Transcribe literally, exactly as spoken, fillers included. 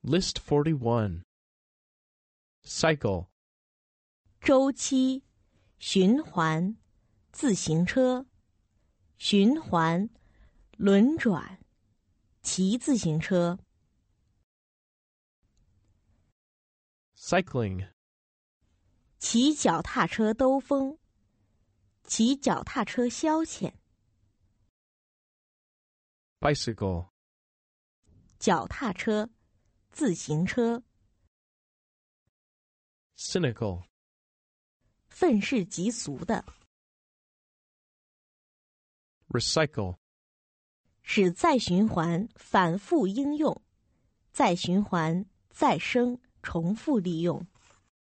List forty-one. Cycle. 周期、循环、自行车、循环、轮转、骑自行车。 Cycling. 骑脚踏车兜风，骑脚踏车消遣。 Bicycle. 脚踏车、自行车。 Cynical. 愤世嫉俗的。 Recycle. 使再循环反复应用，再循环、再生、重复利用。